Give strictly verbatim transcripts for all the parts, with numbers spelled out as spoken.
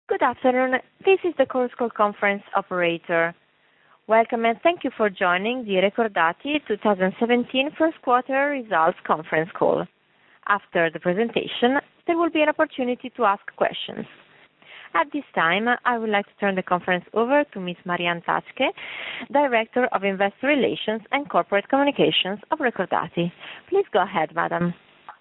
Good afternoon. This is the Chorus Call conference operator. Welcome, and thank you for joining the Recordati twenty seventeen first quarter results conference call. After the presentation, there will be an opportunity to ask questions. At this time, I would like to turn the conference over to Miss Marianne Tacche, Director of Investor Relations and Corporate Communications of Recordati. Please go ahead, madam.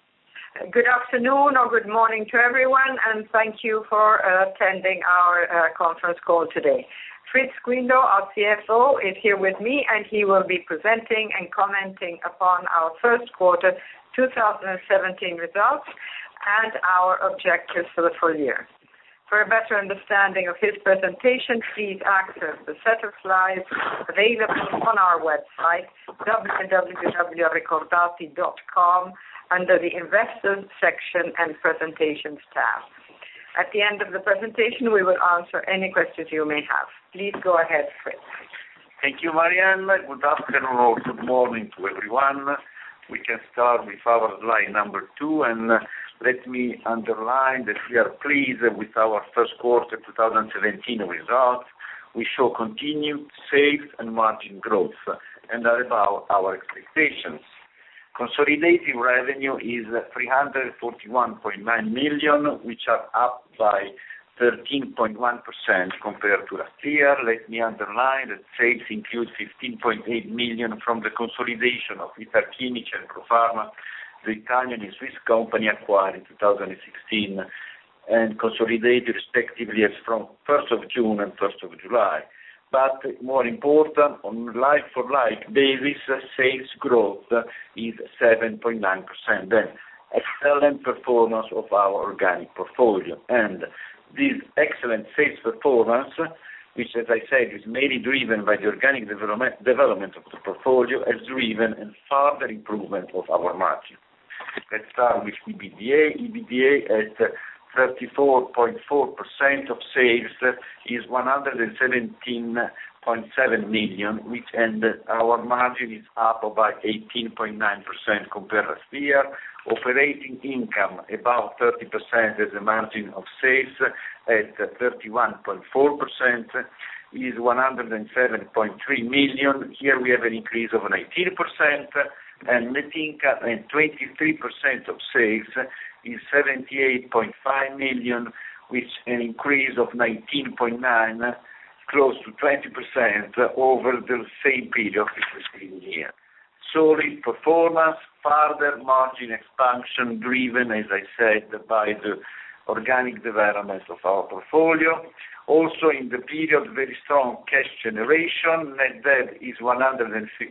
Good afternoon or good morning to everyone, and thank you for uh, attending our uh, conference call today. Fritz Guindo, our C F O, is here with me, and he will be presenting and commenting upon our first quarter two thousand seventeen results and our objectives for the full year. For a better understanding of his presentation, please access the set of slides available on our website, w w w dot recordati dot com, under the Investors section and Presentations tab. At the end of the presentation, we will answer any questions you may have. Please go ahead, Fritz. Thank you, Marianne. Good afternoon or good morning to everyone. We can start with our slide number two, and uh, let me underline that we are pleased with our first quarter twenty seventeen results. We show continued sales and margin growth and are above our expectations. Consolidated revenue is three hundred forty-one point nine million, which are up by thirteen point one percent compared to last year. Let me underline that sales include fifteen point eight million from the consolidation of Italchimici and Profarma, the Italian and Swiss company acquired in two thousand sixteen and consolidated respectively as from first of June and first of July. But more important, on like-for-like basis, sales growth is seven point nine percent. Then, excellent performance of our organic portfolio. And this excellent sales performance, which, as I said, is mainly driven by the organic development, development of the portfolio, has driven a further improvement of our margin. Let's start with EBITDA. EBITDA at thirty-four point four percent of sales is one hundred seventeen point seven million, which and our margin is up by eighteen point nine percent compared to last year. Operating income about thirty percent as a margin of sales at thirty-one point four percent is one hundred seven point three million. Here we have an increase of nineteen percent, and net income at twenty-three percent of sales is seventy-eight point five million, which an increase of nineteen point nine, close to twenty percent over the same period of the preceding year. Solid performance, further margin expansion driven, as I said, by the organic development of our portfolio. Also in the period, very strong cash generation. Net debt is one hundred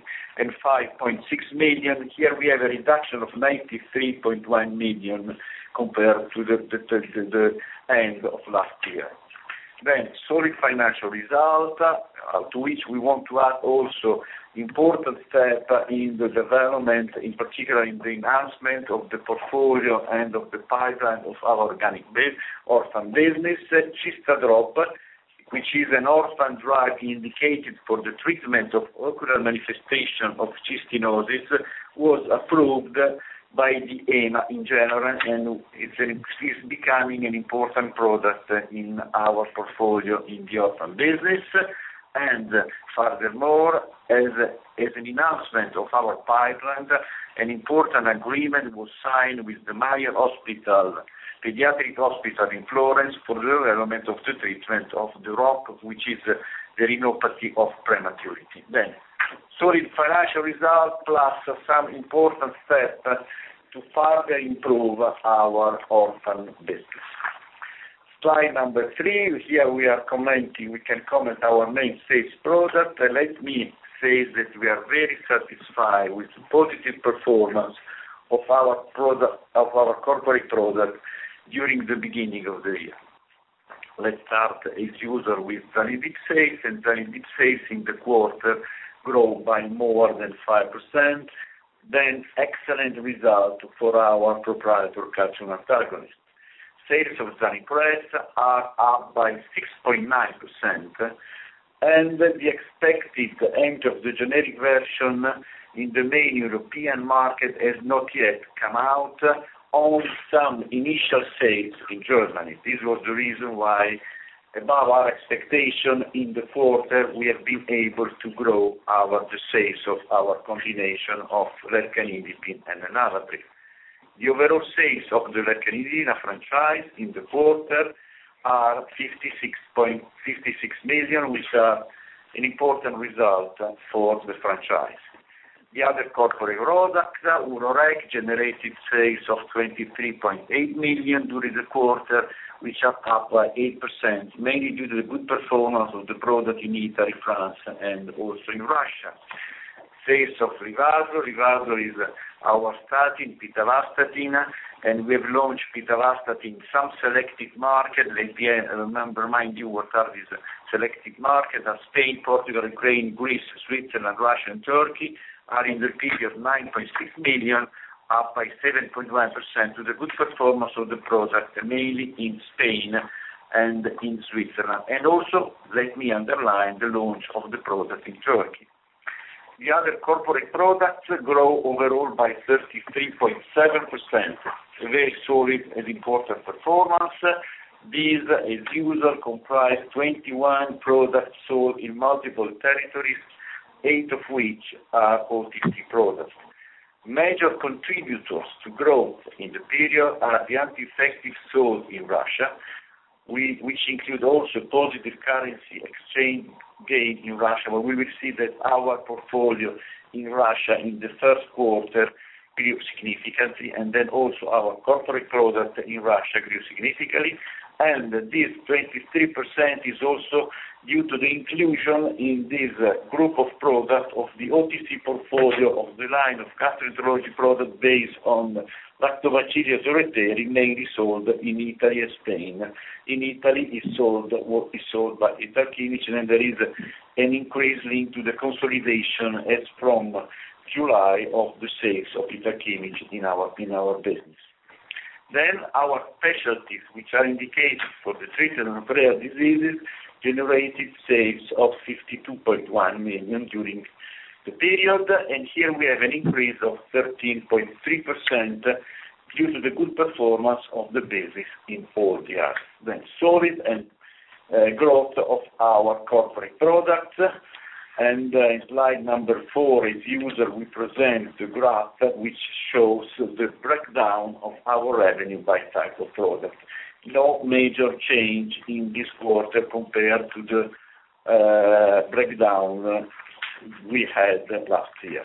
five point six million. Here we have a reduction of ninety-three point one million compared to the, the, the, the end of last year. Then, solid financial result, uh, to which we want to add also important step in the development, in particular in the enhancement of the portfolio and of the pipeline of our organic base, orphan business. Cystadrop, which is an orphan drug indicated for the treatment of ocular manifestation of cystinosis, was approved by the E M A in general, and it's, an, it's becoming an important product in our portfolio in the orphan business. And furthermore, as, as an announcement of our pipeline, an important agreement was signed with the Mayo Hospital, Pediatric Hospital in Florence, for the development of the treatment of the R O P, which is the retinopathy of prematurity. Then, solid financial results plus some important steps to further improve our orphan business. Slide number three, here we are commenting, we can comment our main sales product. Uh, let me say that we are very satisfied with the positive performance of our product, of our corporate product during the beginning of the year. Let's start as usual with Zanidip sales, and Zanidip sales in the quarter grow by more than five percent. Then excellent result for our proprietary calcium antagonist. Sales of Zanipress are up by six point nine percent, and the expected end of the generic version in the main European market has not yet come out, on some initial sales in Germany. This was the reason why above our expectation. In the quarter, we have been able to grow our the sales of our combination of lercanidipine and enalapril. The overall sales of the lercanidipine franchise in the quarter are fifty-six point five six million, which are an important result for the franchise. The other corporate products, Urorec, generated sales of twenty-three point eight million during the quarter, which are up by eight percent, mainly due to the good performance of the product in Italy, France, and also in Russia. Sales of Livazo. Livazo is our statin, pitavastatin, and we have launched pitavastatin in some selected markets. Let me remember, remind you what are these selected markets: are Spain, Portugal, Ukraine, Greece, Switzerland, Russia, and Turkey. Are in the period nine point six million, up by seven point one percent, to the good performance of the product, mainly in Spain and in Switzerland. And also, let me underline the launch of the product in Turkey. The other corporate products grow overall by thirty-three point seven percent, a very solid and important performance. These, as usual, comprise twenty-one products sold in multiple territories, eight of which are O T C products. Major contributors to growth in the period are the anti-infectives sold in Russia, we, which include also positive currency exchange gain in Russia, where we will see that our portfolio in Russia in the first quarter grew significantly, and then also our corporate product in Russia grew significantly. And this twenty-three percent is also due to the inclusion in this uh, group of products of the O T C portfolio of the line of gastroenterology product based on Lactobacillus rhamnosus, mainly sold in Italy and Spain. In Italy, is sold what is sold by Italchimici, and there is an increase linked to the consolidation as from July of the sales of Italchimici in our in our business. Then our specialties, which are indicated for the treatment of rare diseases, generated sales of fifty-two point one million during the period, and here we have an increase of thirteen point three percent due to the good performance of the business in all the areas. Then solid and uh, growth of our corporate products. And uh, in slide number four, as usual, we present the graph which shows the breakdown of our revenue by type of product. No major change in this quarter compared to the uh, breakdown we had last year.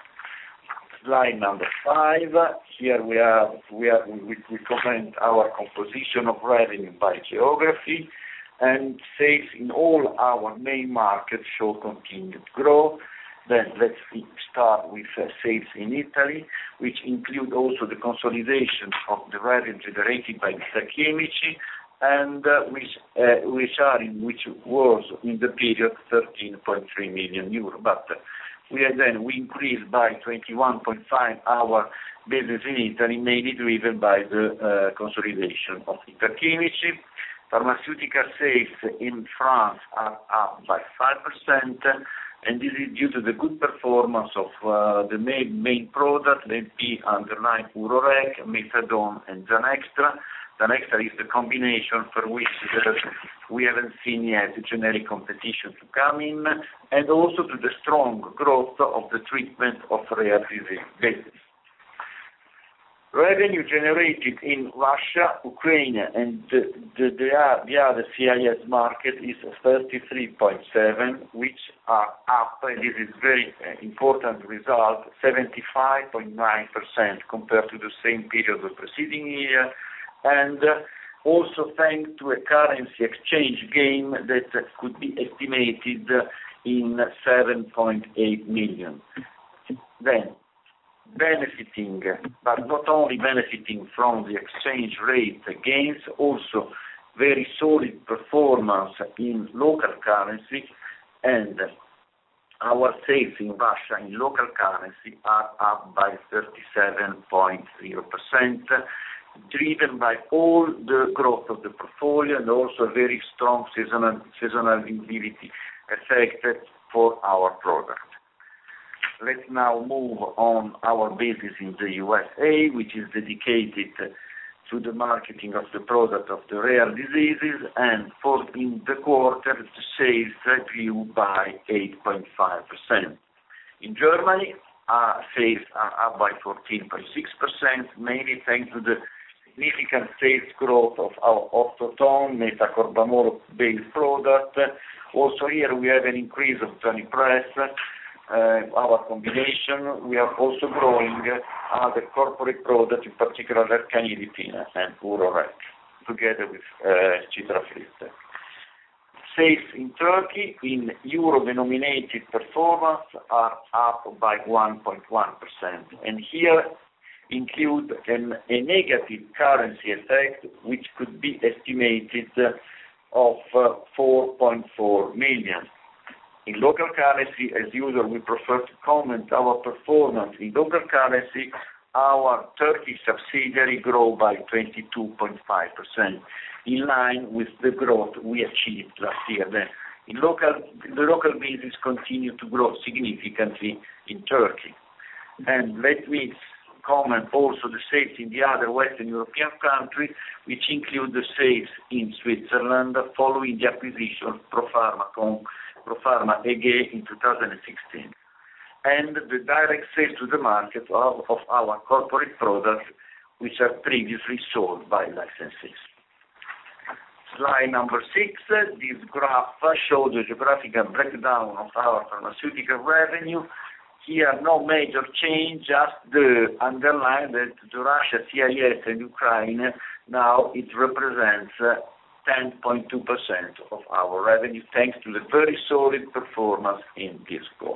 Slide number five. Here we are. We are. We, we comment our composition of revenue by geography. And sales in all our main markets show continued growth. Then let's start with uh, sales in Italy, which include also the consolidation of the revenue generated by Italchimici, and uh, which uh, which are in which was in the period thirteen point three million euro. But uh, we are then we increased by twenty-one point five our business in Italy, mainly driven by the uh, consolidation of Italchimici. Pharmaceutical sales in France are up by five percent, and this is due to the good performance of uh, the main, main product, the M P underline Urorec, Methadone, and Zanextra. Zanextra is the combination for which uh, we haven't seen yet generic competition to come in, and also to the strong growth of the treatment of rare disease business. Revenue generated in Russia, Ukraine, and the, the, the, the other C I S market is thirty-three point seven, which are up, and this is very uh, important result, seventy-five point nine percent compared to the same period of the preceding year, and uh, also thanks to a currency exchange gain that uh, could be estimated in seven point eight million. Then, benefiting, but not only benefiting from the exchange rate gains, also very solid performance in local currency, and our sales in Russia in local currency are up by thirty-seven point zero percent, driven by all the growth of the portfolio and also a very strong seasonal, seasonal visibility effect for our product. Let's now move on our business in the U S A, which is dedicated to the marketing of the product of the rare diseases, and for in the quarter, the sales grew by eight point five percent. In Germany, uh, sales are up by fourteen point six percent, mainly thanks to the significant sales growth of our Ortoton metacarbamol-based product. Also here we have an increase of Tronipress, uh, our combination. We are also growing other corporate products, in particular Lercanidipine and Urorec, together with uh, Citrafrit. Sales in Turkey in euro-denominated performance are up by one point one percent, and here include an, a negative currency effect which could be estimated of uh, four point four million. In local currency, as usual, we prefer to comment our performance in local currency. Our Turkish subsidiary grew by twenty-two point five percent, in line with the growth we achieved last year. Then, in local, the local business continued to grow significantly in Turkey. And let me comment also the sales in the other Western European countries, which include the sales in Switzerland following the acquisition of Profarma, Profarma A G in two thousand sixteen, and the direct sales to the market of, of our corporate products, which are previously sold by licensees. Slide number six, this graph shows the geographical breakdown of our pharmaceutical revenue. Here, no major change, just the underline that the Russia, C I S, and Ukraine, now it represents ten point two percent of our revenue, thanks to the very solid performance in this quarter.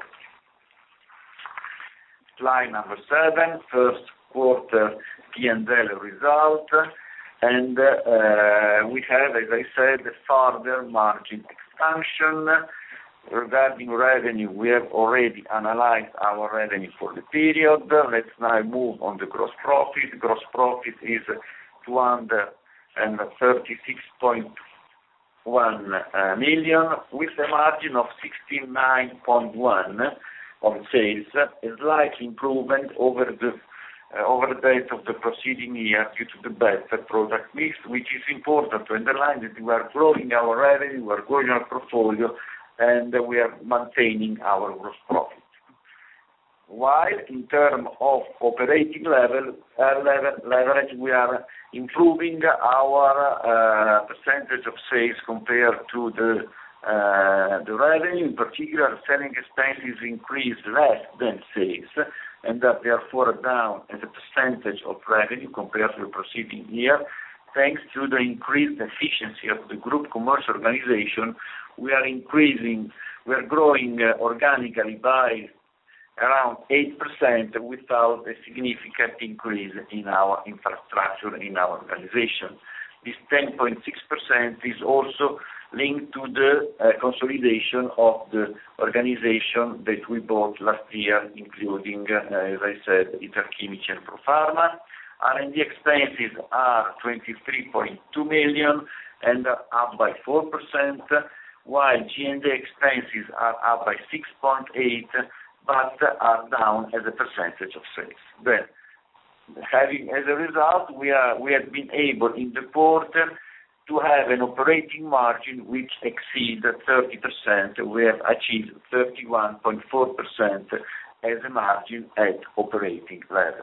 Slide number seven, first quarter P and L result, and uh, we have, as I said, a further margin expansion. Regarding revenue, we have already analyzed our revenue for the period. Let's now move on the gross profit. Gross profit is two hundred thirty-six point one uh, million, with a margin of sixty-nine point one on sales, a slight improvement over the uh, over the base of the preceding year due to the better product mix, which is important to underline that we are growing our revenue, we are growing our portfolio, and we are maintaining our gross profit. While in terms of operating level, uh, level leverage, we are improving our uh, percentage of sales compared to the uh, the revenue. In particular, selling expenses increase less than sales, and that therefore down as a percentage of revenue compared to the preceding year. Thanks to the increased efficiency of the group commercial organization, we are increasing, we are growing uh, organically by around eight percent without a significant increase in our infrastructure, in our organization. This ten point six percent is also linked to the uh, consolidation of the organization that we bought last year, including, uh, as I said, Italchimici and Profarma. R and D expenses are twenty-three point two million and are up by four percent, while G and A expenses are up by six point eight, but are down as a percentage of sales. Then, having as a result, we are we have been able in the quarter to have an operating margin which exceeds thirty percent. We have achieved thirty-one point four percent as a margin at operating level.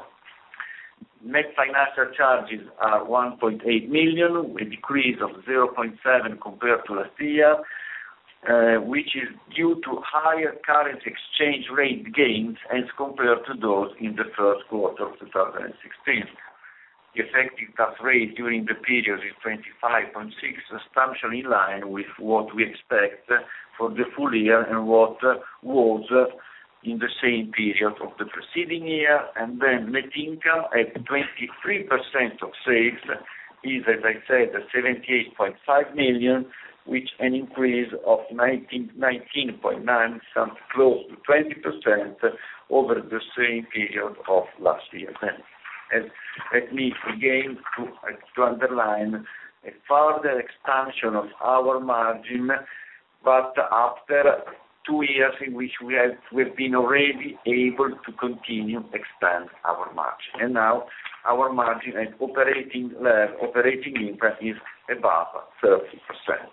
Net financial charges are one point eight million, a decrease of zero point seven compared to last year, uh, which is due to higher currency exchange rate gains as compared to those in the first quarter of two thousand sixteen. The effective tax rate during the period is twenty-five point six, substantially in line with what we expect for the full year and what was in the same period of the preceding year. And then net income at twenty-three percent of sales is, as I said, seventy-eight point five million, which an increase of nineteen point nine, something close to twenty percent over the same period of last year. Then, and let me again to, uh, to underline a further expansion of our margin, but after two years in which we have we've been already able to continue expand our margin. And now our margin and operating level, operating income is above thirty percent.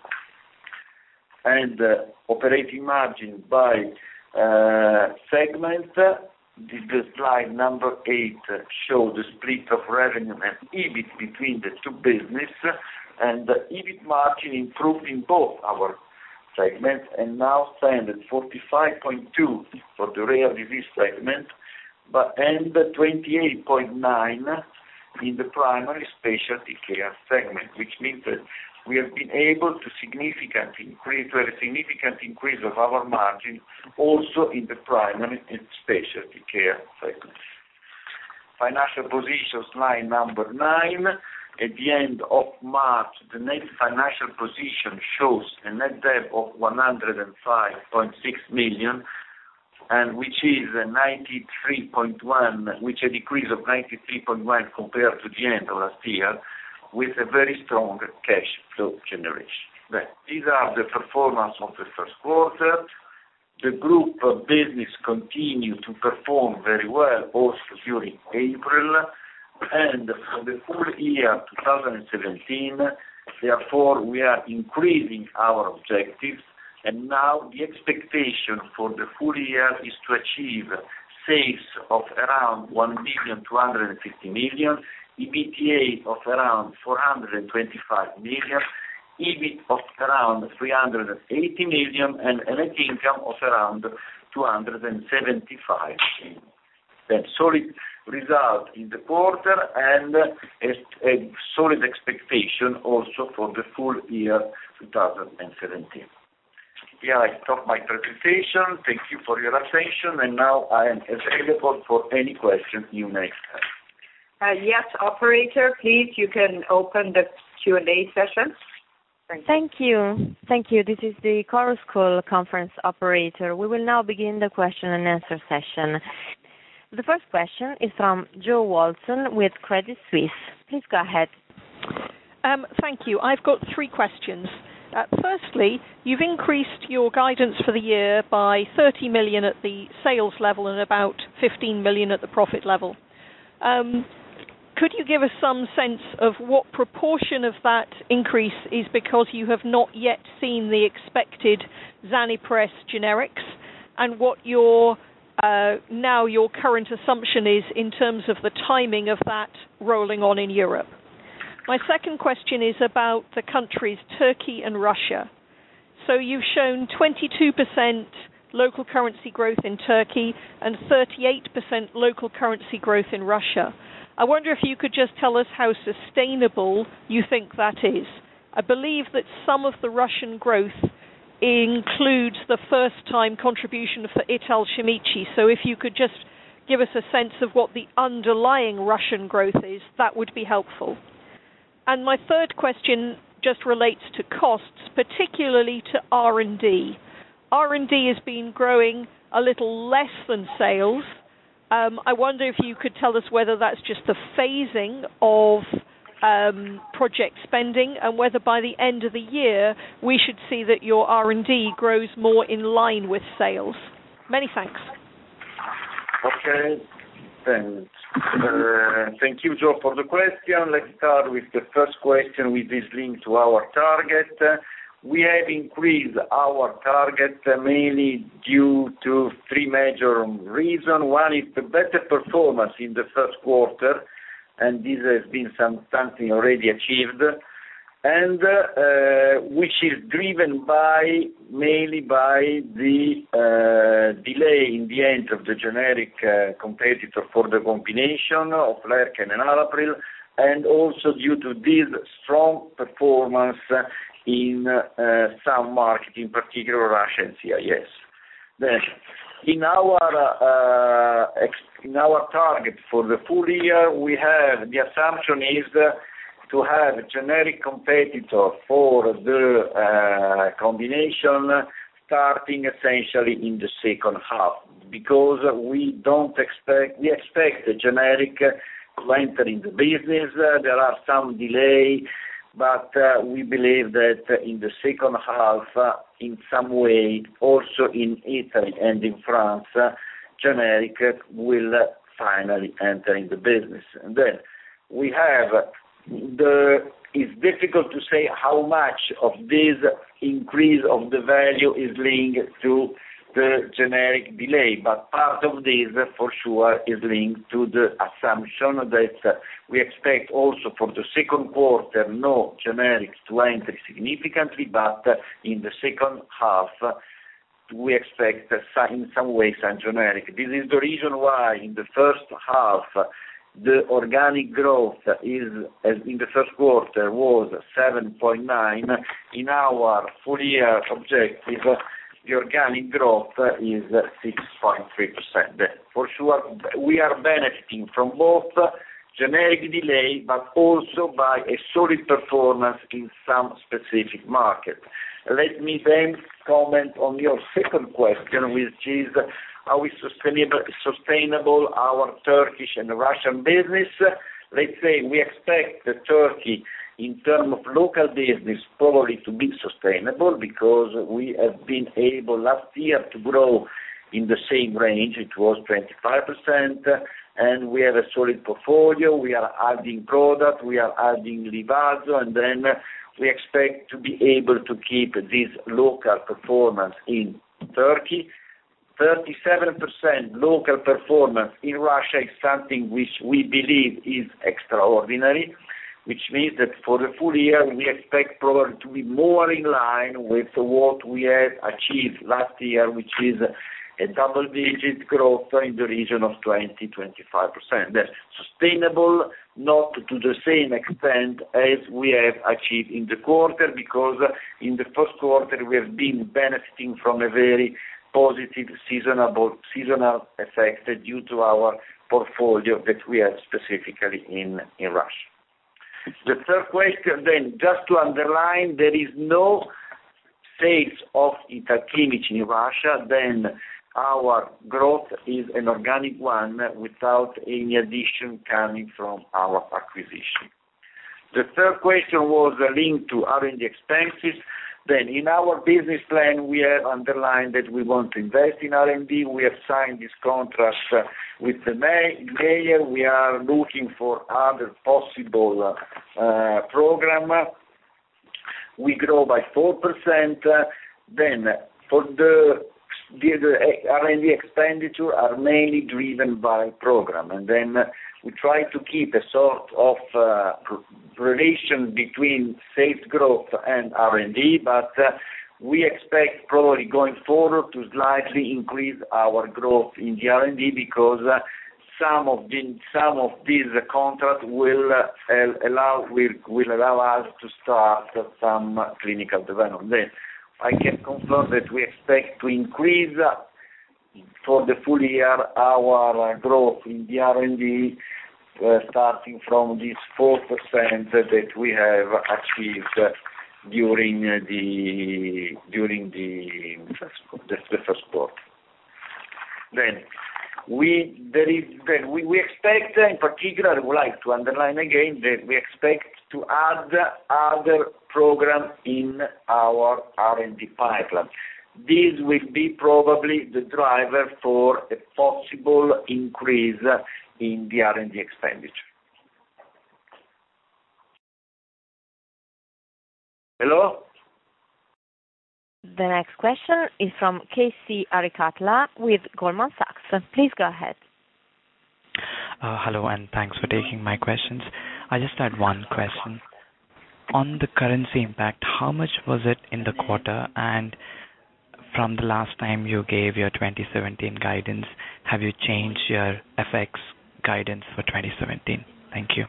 And uh, operating margin by uh, segment, the, the slide number eight uh, shows the split of revenue and EBIT between the two businesses, and the EBIT margin improved in both our segments and now stands at forty-five point two for the rare disease segment, but and twenty-eight point nine in the primary specialty care segment, which means that we have been able to significantly increase, to have a significant increase of our margin also in the primary and specialty care segment. Financial position, slide number nine. At the end of March, the net financial position shows a net debt of one hundred five point six million, and which is ninety-three point one, which is a decrease of ninety-three point one compared to the end of last year, with a very strong cash flow generation. Then, these are the performance of the first quarter. The group business continued to perform very well also during April, and for the full year two thousand seventeen, therefore we are increasing our objectives, and now the expectation for the full year is to achieve sales of around one billion two hundred fifty million, EBITDA of around four hundred twenty-five million, EBIT of around three hundred eighty million, and a net income of around two hundred seventy-five million. Then solid result in the quarter and a, a solid expectation also for the full year two thousand seventeen. Here I stop my presentation. Thank you for your attention, and now I am available for any questions you may have. Uh, yes, operator, please, you can open the Q and A session. Thank you. Thank you. Thank you. This is the Chorus Call conference operator. We will now begin the question and answer session. The first question is from Jo Walton with Credit Suisse. Please go ahead. Um, thank you. I've got three questions. Uh, firstly, you've increased your guidance for the year by thirty million at the sales level and about fifteen million at the profit level. Um, could you give us some sense of what proportion of that increase is because you have not yet seen the expected Zanipress generics, and what your uh, now your current assumption is in terms of the timing of that rolling on in Europe? My second question is about the countries Turkey and Russia. So you've shown twenty-two percent local currency growth in Turkey and thirty-eight percent local currency growth in Russia. I wonder if you could just tell us how sustainable you think that is. I believe that some of the Russian growth includes the first-time contribution for Italcementi. So if you could just give us a sense of what the underlying Russian growth is, that would be helpful. And my third question just relates to costs, particularly to R and D. R and D has been growing a little less than sales. Um, I wonder if you could tell us whether that's just the phasing of um, project spending, and whether by the end of the year we should see that your R and D grows more in line with sales. Many thanks. Okay. Thanks. Uh, thank you, Joe, for the question. Let's start with the first question, which is linked to our target. Uh, we have increased our target uh, mainly due to three major reasons. One is the better performance in the first quarter, and this has been some, something already achieved, and uh, which is driven by mainly by the uh, delay in the end of the generic uh, competitor for the combination of Lercan and Alapril, and also due to this strong performance in uh, some markets, in particular Russia and C I S. Then, in our uh, ex- in our target for the full year, we have the assumption is uh, to have a generic competitor for the uh, combination starting essentially in the second half, because we don't expect, we expect the generic to enter in the business. Uh, there are some delay, but uh, we believe that in the second half, uh, in some way, also in Italy and in France, uh, generic will finally enter in the business. And then, we have the, it's difficult to say how much of this increase of the value is linked to the generic delay, but part of this for sure is linked to the assumption that we expect also for the second quarter no generics to enter significantly, but in the second half we expect in some way some generic. This is the reason why in the first half the organic growth is, as in the first quarter, was seven point nine. In our full year objective, the organic growth is six point three percent. For sure, we are benefiting from both generic delay, but also by a solid performance in some specific markets. Let me then comment on your second question, which is how is sustainable, sustainable our Turkish and Russian business. Let's say we expect the Turkey in terms of local business probably to be sustainable because we have been able last year to grow in the same range. It was twenty-five percent, and we have a solid portfolio. We are adding product, we are adding Livazo, and then we expect to be able to keep this local performance in Turkey. thirty-seven percent local performance in Russia is something which we believe is extraordinary, which means that for the full year we expect probably to be more in line with what we have achieved last year, which is a double-digit growth in the region of twenty to twenty-five percent. That's sustainable, not to the same extent as we have achieved in the quarter, because in the first quarter we have been benefiting from a very positive seasonal, seasonal effect due to our portfolio that we have specifically in, in Russia. The third question then, just to underline, there is no sales of Italchimici in Russia, then our growth is an organic one without any addition coming from our acquisition. The third question was linked to R and D expenses. Then in our business plan we have underlined that we want to invest in R and D. We have signed this contract with the mayor. We are looking for other possible uh, program. We grow by four percent. Then for the The, the R and D expenditure are mainly driven by program, and then we try to keep a sort of uh, relation between sales growth and R and D, but uh, we expect probably going forward to slightly increase our growth in the R and D because uh, some of the some of these contracts will uh, allow will, will allow us to start some clinical development. Then, I can confirm that we expect to increase for the full year our growth in the R and D uh, starting from this four percent that we have achieved during the during the first, the, the first quarter. Then we there is then we, we expect in particular, I would like to underline again that we expect to add other programs in our R and D pipeline. This will be probably the driver for a possible increase in the R and D expenditure. Hello? The next question is from K C Arikatla with Goldman Sachs. Please go ahead. Uh, hello, and thanks for taking my questions. I just had one question. On the currency impact, how much was it in the quarter? And from the last time you gave your twenty seventeen guidance, have you changed your F X guidance for twenty seventeen? Thank you.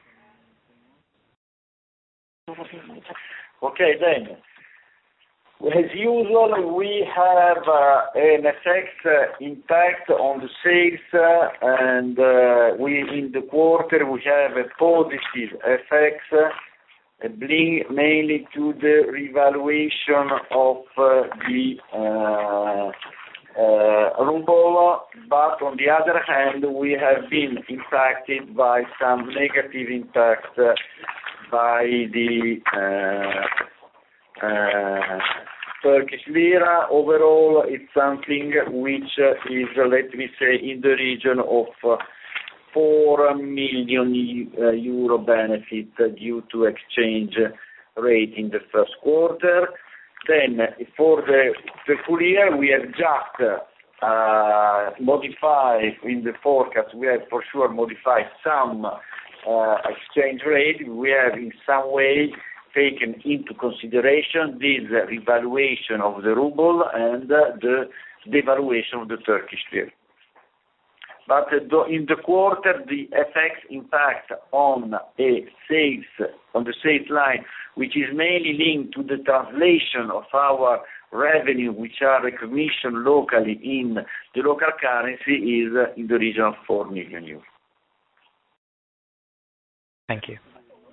Okay, then. As usual, we have uh, an F X uh, impact on the sales, uh, and uh, we in the quarter we have a positive F X, uh, mainly to the revaluation of uh, the uh, uh, ruble, but on the other hand, we have been impacted by some negative impact uh, by the uh, uh, Turkish lira. Overall, it's something which uh, is, uh, let me say, in the region of uh, four million euro benefit due to exchange rate in the first quarter. Then for the, the full year, we have just uh, modified in the forecast, we have for sure modified some uh, exchange rate. We have in some way taken into consideration this revaluation of the ruble and uh, the devaluation of the Turkish lira. But uh, in the quarter, the F X impact on a sales, on the sales line, which is mainly linked to the translation of our revenue, which are recognition locally in the local currency, is uh, in the region of four million euros. Thank you.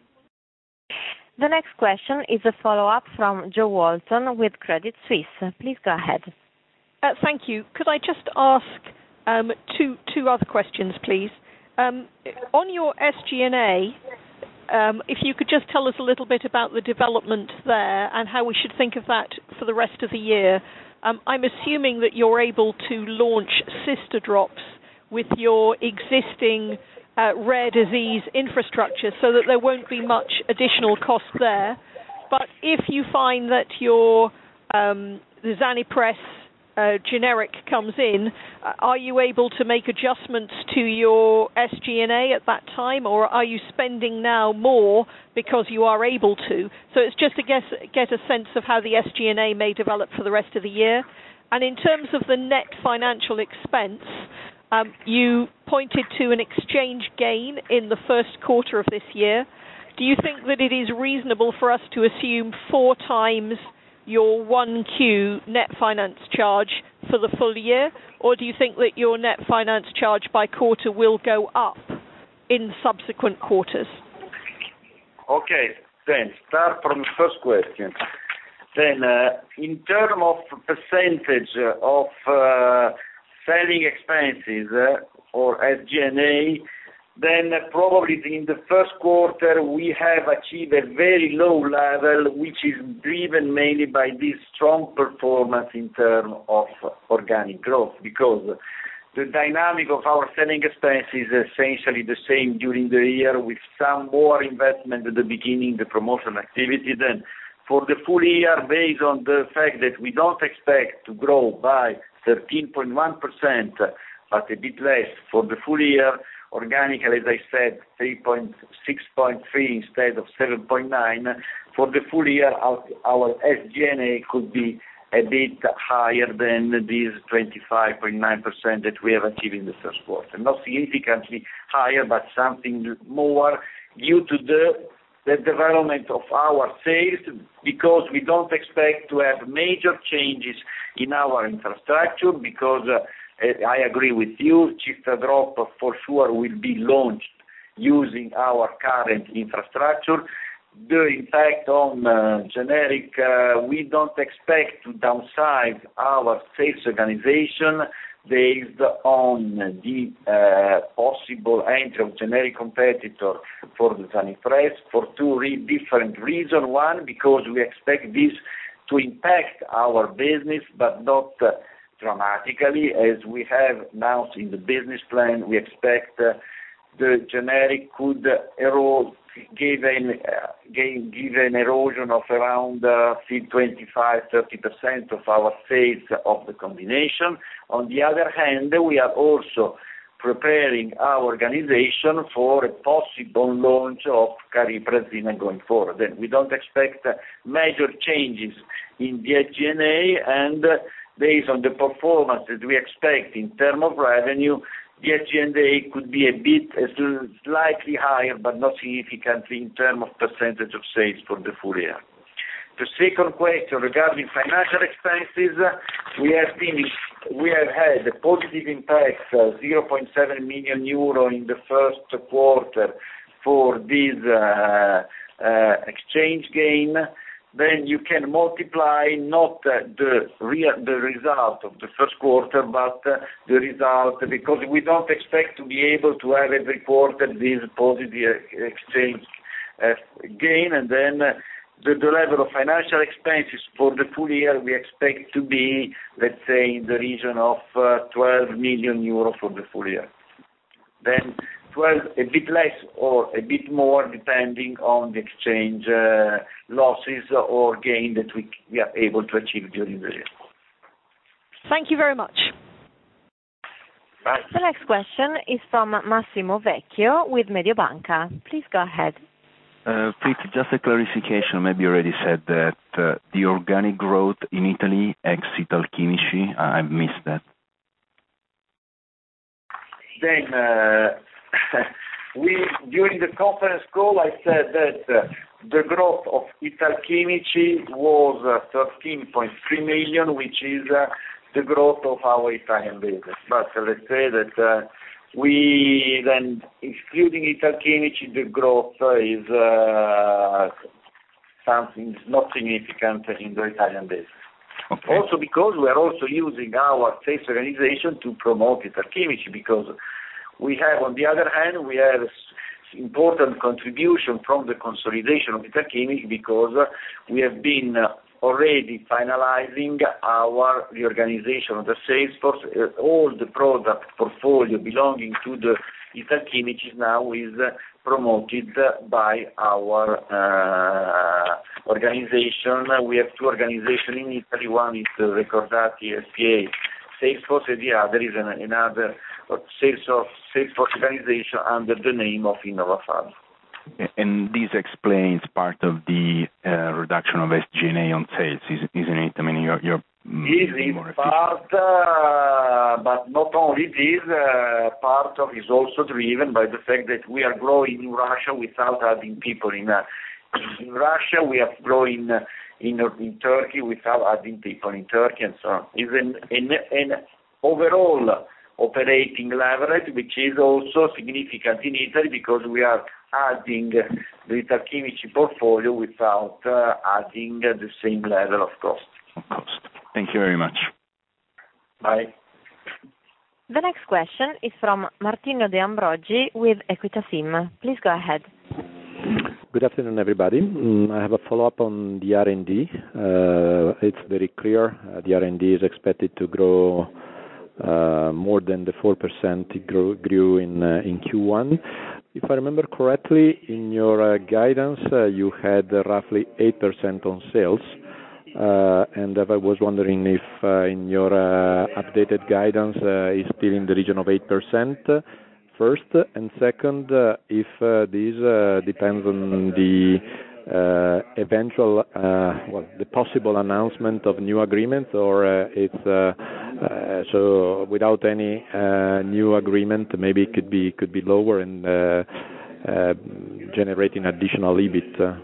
The next question is a follow-up from Jo Walton with Credit Suisse. Please go ahead. Uh, thank you. Could I just ask um, two two other questions, please? Um, on your S G and A, um, if you could just tell us a little bit about the development there and how we should think of that for the rest of the year. Um, I'm assuming that you're able to launch sister drops with your existing Uh, rare disease infrastructure so that there won't be much additional cost there. But if you find that your um, the Zanipress uh, generic comes in, uh, are you able to make adjustments to your S G and A at that time, or are you spending now more because you are able to? So it's just to get, get a sense of how the S G and A may develop for the rest of the year. And in terms of the net financial expense, Um, you pointed to an exchange gain in the first quarter of this year. Do you think that it is reasonable for us to assume four times your one Q net finance charge for the full year, or do you think that your net finance charge by quarter will go up in subsequent quarters? Okay, then start from the first question. Then uh, in terms of percentage of uh, selling expenses uh, or S G and A, then uh, probably in the first quarter we have achieved a very low level, which is driven mainly by this strong performance in terms of organic growth, because the dynamic of our selling expenses is essentially the same during the year, with some more investment at the beginning, the promotion activity. Then for the full year, based on the fact that we don't expect to grow by thirteen point one percent, but a bit less for the full year, organically, as I said, six point three instead of seven point nine. For the full year, our, our S G and A could be a bit higher than this twenty-five point nine percent that we have achieved in the first quarter. Not significantly higher, but something more due to the the development of our sales, because we don't expect to have major changes in our infrastructure, because uh, I agree with you, Cistadrop for sure will be launched using our current infrastructure. The impact on uh, generic, uh, we don't expect to downsize our sales organization based on the uh, possible entry of generic competitor for the Zanipress for two re- different reasons. One, because we expect this to impact our business, but not uh, dramatically, as we have announced in the business plan. We expect uh, the generic could erode, give an, uh, give, give an erosion of around uh, twenty-five to thirty percent of our sales of the combination. On the other hand, we are also preparing our organization for a possible launch of Cariprazine going forward. Then we don't expect uh, major changes in the S G and A, and uh, based on the performance that we expect in terms of revenue, the S G and A could be a bit uh, slightly higher, but not significantly in terms of percentage of sales for the full year. The second question regarding financial expenses, we have been, we have had a positive impact, uh, zero point seven million euro in the first quarter for this uh, uh, exchange gain. Then you can multiply not uh, the real the result of the first quarter, but uh, the result, because we don't expect to be able to have every quarter this positive exchange uh, gain, and then uh, the, the level of financial expenses for the full year we expect to be, let's say, in the region of uh, twelve million euro for the full year. Then, to well, a bit less or a bit more depending on the exchange uh, losses or gain that we, we are able to achieve during the year. Thank you very much. Bye. The next question is from Massimo Vecchio with Mediobanca. Please go ahead. Uh, Fritz, just a clarification. Maybe you already said that uh, the organic growth in Italy ex Italchimici, I missed that. Then, uh, we during the conference call, I said that uh, the growth of Italchimici was uh, thirteen point three million, which is uh, the growth of our Italian business. But uh, let's say that uh, we then, excluding Italchimici, the growth uh, is uh, something not significant in the Italian business. Okay. Also because we are also using our sales organization to promote Italchimici, because we have, on the other hand, we have important contribution from the consolidation of Italchimici, because we have been already finalizing our reorganization of the sales force. All the product portfolio belonging to the Italchimici now is promoted by our uh, organization. We have two organizations in Italy. One is the Recordati S P A sales force, and the other is an, another sales, of, sales force organization under the name of InnovaFab. And this explains part of the uh, reduction of S G and A on sales, isn't it? I mean, you're, you're This is part, uh, but not only this, uh, part of is also driven by the fact that we are growing in Russia without adding people. In uh, in Russia, we are growing uh, in in Turkey without adding people in Turkey, and so on. Is an, an, an overall operating leverage, which is also significant in Italy, because we are adding the Italchimici portfolio without uh, adding uh, the same level of cost. Of cost. Thank you very much. Bye. The next question is from Martino De Ambrogi with Equita SIM. Please go ahead. Good afternoon, everybody. Mm, I have a follow-up on the R and D. Uh, it's very clear uh, the R and D is expected to grow uh, more than the four percent it grew, grew in uh, in Q one. If I remember correctly, in your uh, guidance, uh, you had uh, roughly eight percent on sales. Uh, and I was wondering if uh, in your uh, updated guidance uh, is still in the region of eight percent, uh, first, and second, uh, if uh, this uh, depends on the uh, eventual, uh, well, the possible announcement of new agreements, or uh, it's uh, uh, so without any uh, new agreement, maybe it could be could be lower and uh, uh, generating additional E B I T. Uh,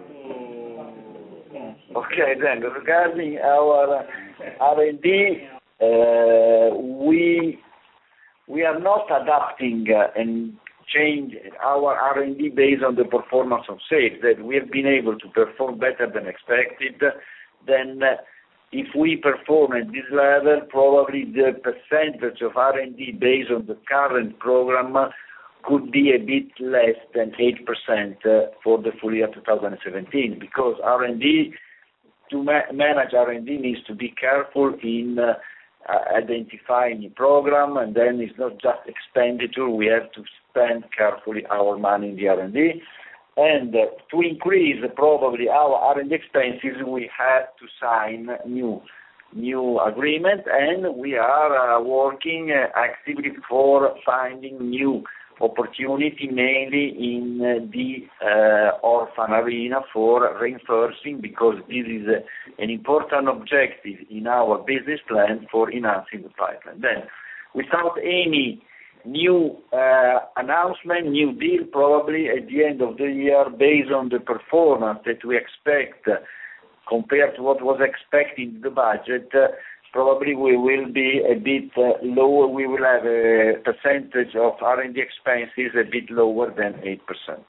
Okay, then regarding our R and D, uh, we we are not adapting uh, and change our R and D based on the performance of sales. That we have been able to perform better than expected. Then, uh, if we perform at this level, probably the percentage of R and D based on the current program could be a bit less than eight percent uh, for the full year two thousand seventeen, because R and D, to ma- manage R and D, needs to be careful in uh, uh, identifying the program, and then it's not just expenditure. We have to spend carefully our money in the R and D. And uh, to increase uh, probably our R and D expenses, we have to sign new new agreement, and we are uh, working uh, actively for finding new opportunity, mainly in uh, the uh, orphan arena, for reinforcing, because this is uh, an important objective in our business plan for enhancing the pipeline. Then, without any new uh, announcement, new deal, probably at the end of the year, based on the performance that we expect uh, compared to what was expected in the budget, uh, probably we will be a bit uh, lower. We will have a percentage of R and D expenses a bit lower than eight percent.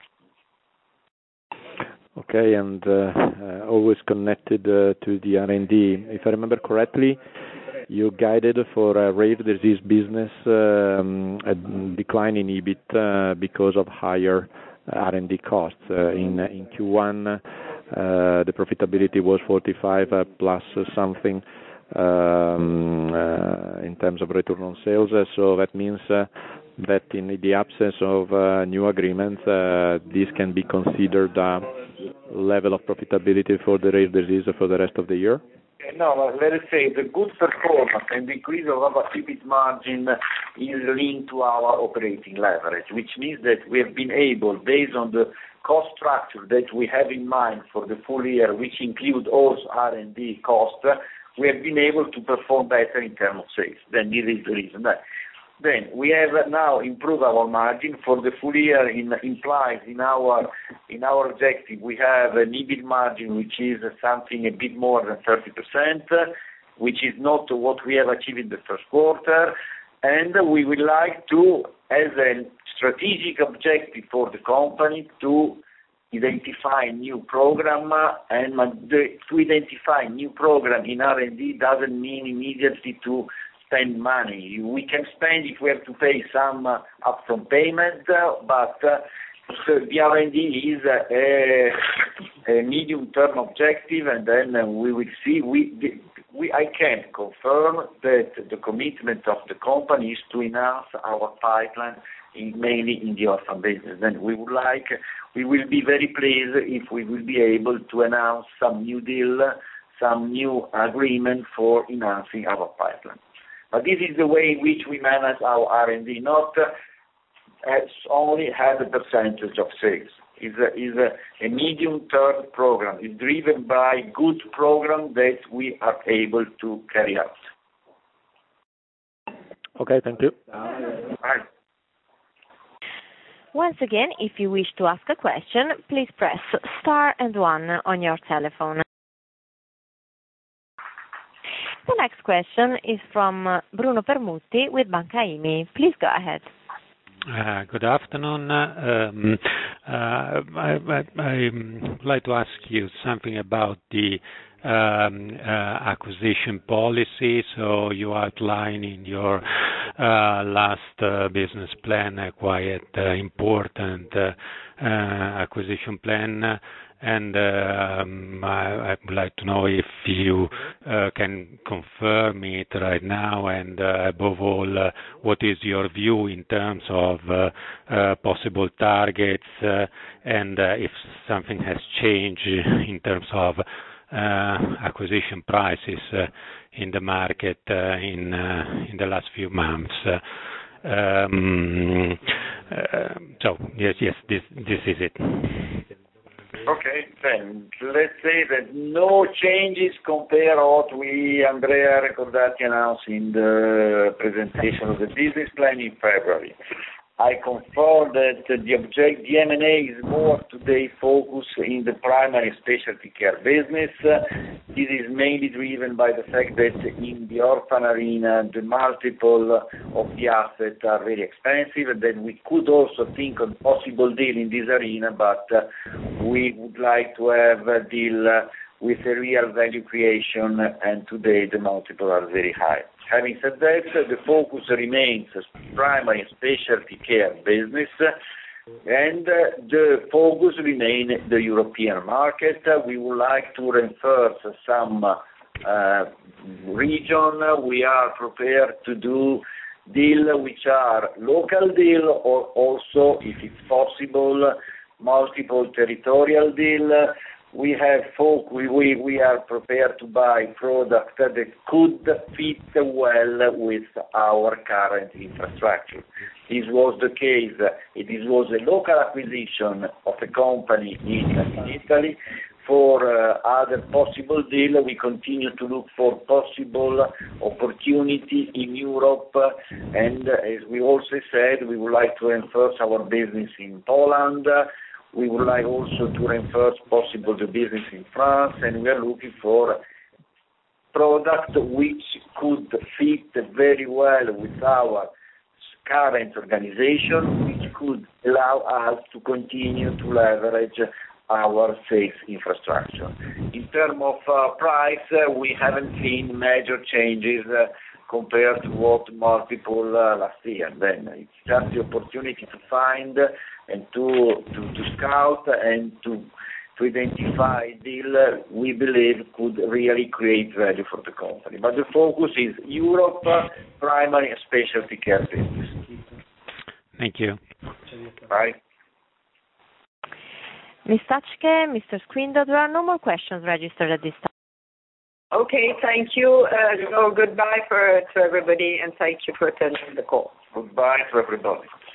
Okay, and uh, uh, always connected uh, to the R and D. If I remember correctly, you guided for a rare disease business um, a decline in E B I T uh, because of higher R and D costs. Uh, in in Q one, uh, the profitability was forty-five uh, plus something. Um, uh, in terms of return on sales, uh, so that means uh, that in the absence of uh, new agreements, uh, this can be considered a level of profitability for the rare disease for the rest of the year? No, let us say the good performance and the increase of our E B I T margin is linked to our operating leverage, which means that we have been able, based on the cost structure that we have in mind for the full year, which include also R and D cost, we have been able to perform better in terms of sales. Then this is the reason. Then we have now improved our margin for the full year. In, implies in our in our objective we have an E B I T margin which is something a bit more than thirty percent, which is not what we have achieved in the first quarter, and we would like to, as a strategic objective for the company, to identify new program, and the, to identify new program in R and D doesn't mean immediately to spend money. We can spend if we have to pay some uh, upfront payment, uh, but uh, so the R and D is a, a medium-term objective, and then uh, we will see. We, we, I can confirm that the commitment of the company is to enhance our pipeline, in, mainly in the orphan business. And we would like, we will be very pleased if we will be able to announce some new deal, some new agreement for enhancing our pipeline. But this is the way in which we manage our R and D, not uh, as only as a percentage of sales. It's a, it's a, a medium-term program. It's driven by good program that we are able to carry out. Okay, thank you. Right. Once again, if you wish to ask a question, please press star and one on your telephone. The next question is from Bruno Permutti with Banca I M I. Please go ahead. Uh, good afternoon. Um, uh, I, I, I would like to ask you something about the um, uh, acquisition policy. So you outline in your uh, last uh, business plan a quite uh, important uh, uh, acquisition plan. Uh, And um, I, I would like to know if you uh, can confirm it right now, and uh, above all, uh, what is your view in terms of uh, uh, possible targets, uh, and uh, if something has changed in terms of uh, acquisition prices uh, in the market uh, in uh, in the last few months. Uh, um, uh, so yes, yes, this this is it. Okay, then let's say that no changes compared to what we, Andrea Recordati, announced in the presentation of the business plan in February. I confirm that the object, the M and A is more today focused in the primary specialty care business. This is mainly driven by the fact that in the orphan arena, the multiple of the assets are very expensive, and then we could also think of possible deal in this arena, but uh, we would like to have a deal uh, with a real value creation, and today the multiple are very high. Having said that, the focus remains primary specialty care business, and the focus remains the European market. We would like to reinforce some uh, region. We are prepared to do deals which are local deal, or also, if it's possible, multiple territorial deal. We have folk, we, we, we are prepared to buy products that could fit well with our current infrastructure. This was the case. It was a local acquisition of a company in, in Italy. For uh, other possible deal, we continue to look for possible opportunity in Europe, and as we also said, we would like to reinforce our business in Poland. We would like also to reinforce possible the business in France, and we are looking for products which could fit very well with our current organization, which could allow us to continue to leverage our sales infrastructure. In terms of uh, price, uh, we haven't seen major changes uh, compared to what multiple uh, last year. Then it's just the opportunity to find and to, to, to scout and to to identify deal uh, we believe could really create value for the company. But the focus is Europe, uh, primary and specialty care business. Thank you. Bye. Miz Stachke, Mister Squindo, there are no more questions registered at this time. Okay, thank you. Uh, so goodbye for, to everybody, and thank you for attending the call. Goodbye to everybody.